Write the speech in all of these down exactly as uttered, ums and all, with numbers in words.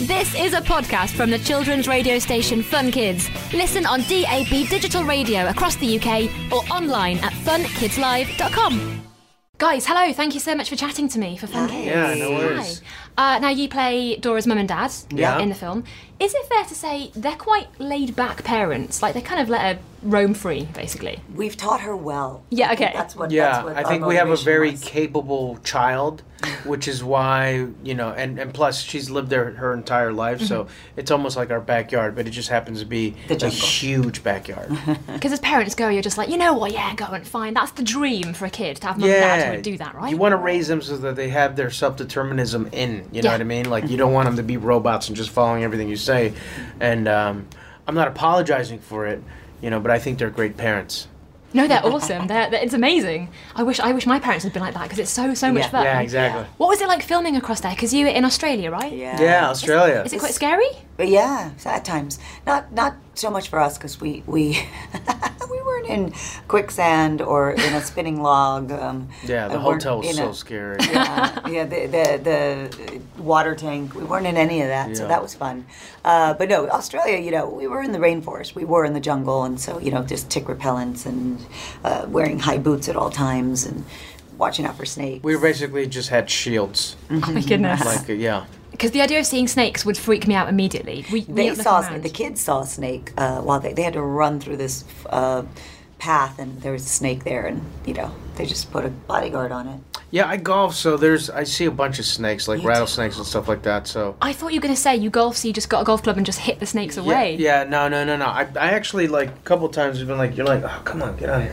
This is a podcast from the children's radio station Fun Kids. Listen on D A B digital radio across the U K or online at fun kids live dot com. Guys, hello. Thank you so much for chatting to me for Fun Kids. Yeah, no worries. Hi. Uh, now, you play Dora's mum and dad yeah. in the film. Is it fair to say they're quite laid-back parents? Like, they kind of let her roam free, basically. We've taught her well. Yeah, okay. That's what. Yeah, that's what I our think we have a very was. capable child, which is why, you know, and, and plus she's lived there her entire life, mm-hmm. so it's almost like our backyard, but it just happens to be a huge backyard. Because as parents go, you're just like, you know what, yeah, go and fine. That's the dream for a kid, to have mum yeah, and dad who would do that, right? You want to raise them so that they have their self-determinism in, you know Yeah. what I mean? Like, you don't want them to be robots and just following everything you say. And um, I'm not apologizing for it, you know, but I think they're great parents. No, they're awesome. They're, they're, it's amazing. I wish I wish my parents had been like that because it's so, so much Yeah. fun. Yeah, exactly. What was it like filming across there? Because you were in Australia, right? Yeah. Yeah, Australia. Is it quite scary? But yeah, at times. Not not so much for us because we we we weren't in quicksand or in a spinning log. Um, yeah, the and weren't hotel was in so a- scary. Yeah, yeah, the, the the water tank. We weren't in any of that, so Yeah. that was fun. Uh, but no, Australia. You know, we were in the rainforest. We were in the jungle, and so you know, just tick repellents and uh, wearing high boots at all times and watching out for snakes. We basically just had shields. Oh my goodness. Like, uh, yeah. Because the idea of seeing snakes would freak me out immediately. We, we They look saw around. the kids saw a snake uh, while they they had to run through this uh, path, and there was a snake there, and you know they just put a bodyguard on it. Yeah, I golf, so there's I see a bunch of snakes, like You rattlesnakes and stuff like that. So I thought you were going to say you golf, so you just got a golf club and just hit the snakes away. Yeah, yeah, no, no, no, no. I, I actually like a couple times have been like, you're like, oh, come on, get out of here,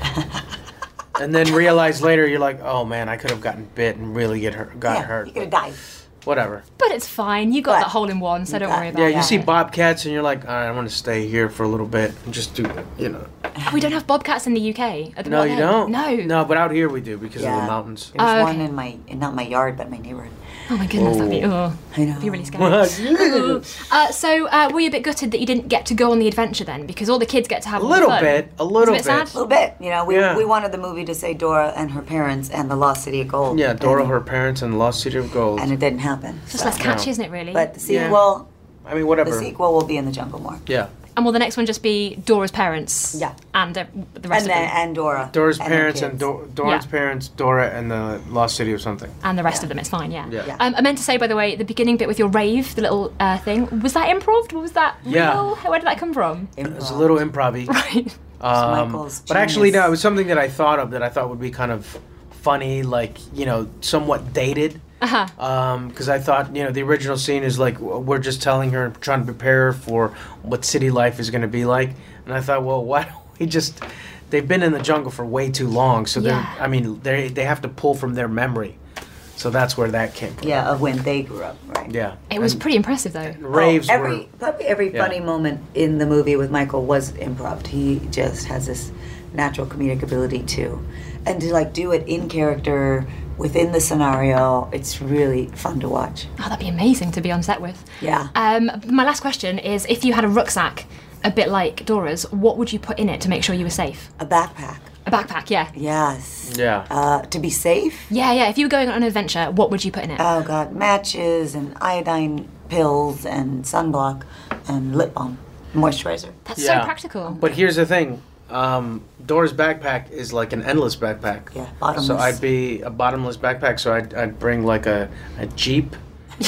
and then realize later you're like, oh man, I could have gotten bit and really get hurt, got yeah, hurt. you could have but died. Whatever. But it's fine. You got But that hole in one, so you don't got- worry about Yeah, it. you see bobcats and you're like, all right, I want to stay here for a little bit and just do, you know. We don't have bobcats in the U K. At the No, you bottom. don't. No. No, but out here we do because of Yeah. the mountains. There was Oh, one okay. in my in not my yard, but my neighborhood. Oh my goodness, that'd be, oh, I know. that'd be really scary. uh, so, uh, were you a bit gutted that you didn't get to go on the adventure then? Because all the kids get to have A all the little fun. bit, a Was little it a bit bit. sad? A little bit, you know. We Yeah. we wanted the movie to say Dora and her parents and the Lost City of Gold. Yeah, Dora, and, her parents, and the Lost City of Gold. and it didn't happen. Just so- less catchy, isn't it, really? But the Yeah. sequel, I mean, whatever. the sequel will be in the jungle more. Yeah. And will the next one just be Dora's parents? Yeah. And uh, the rest And of then them? and Dora. Dora's and her parents and kids. Do- Dora's Yeah. parents, Dora, and the Lost City of something. And the rest Yeah. of them, it's fine, yeah. Yeah. Yeah. Um, I meant to say, by the way, the beginning bit with your rave, the little uh, thing, was that improv? Was that Yeah. real? Where did that come from? It was a Improv. little improv-y. Right. Um, Michael's but actually, genius. no, it was something that I thought of that I thought would be kind of funny, like, you know, somewhat dated. Uh-huh. Because I thought, you know, the original scene is like, w- we're just telling her, trying to prepare her for what city life is going to be like. And I thought, well, why don't we just, they've been in the jungle for way too long. So they're, Yeah. I mean, they they have to pull from their memory. So that's where that came from. Yeah, of when they grew up, right? Yeah. It was And pretty impressive, though. raves Oh, every were, probably every Yeah. funny moment in the movie with Michael was improv. He just has this natural comedic ability too, and to like do it in character within the scenario. It's really fun to watch. Oh, that'd be amazing to be on set with. Yeah. Um, my last question is, if you had a rucksack a bit like Dora's, what would you put in it to make sure you were safe? A backpack. A backpack, yeah. Yes. yeah. Uh, to be safe. Yeah, yeah. If you were going on an adventure, what would you put in it? Oh God, matches and iodine pills and sunblock and lip balm, moisturizer. That's yeah. so practical. But here's the thing. Um, Dora's backpack is like an endless backpack. Yeah, bottomless. So I'd be a bottomless backpack. So I'd, I'd bring like a, a Jeep,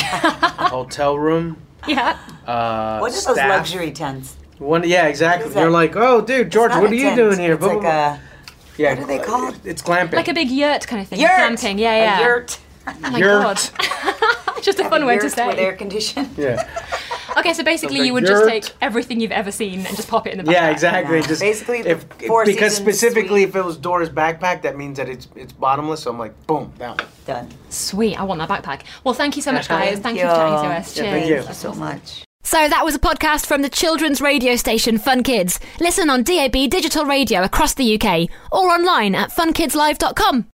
a hotel room, Yeah. uh, What are those staff. luxury tents? One, yeah, exactly. What is that? You're like, oh, dude, George, It's not what a are you tent, doing here? It's Blah, like blah, blah. a yeah, what are they called? It's glamping. Like a big yurt kind of thing. yurt. Glamping, yeah, yeah. A yurt. Oh my Yurt. god. Just a fun way to Yurt with say. air condition. Yeah, Okay, so basically Like you would yurt. just take everything you've ever seen and just pop it in the backpack. yeah, exactly. Yeah. Just Basically the if, Four because Seasons specifically, suite. if it was Dora's backpack, that means that it's it's bottomless. So I'm like, boom, that one. Done. Sweet, I want that backpack. Well, thank you so much, guys. Thank Thank you. you for chatting to us. Yeah, Cheers. thank you. Thank you so much. So that was a podcast from the children's radio station Fun Kids. Listen on D A B digital radio across the U K or online at fun kids live dot com.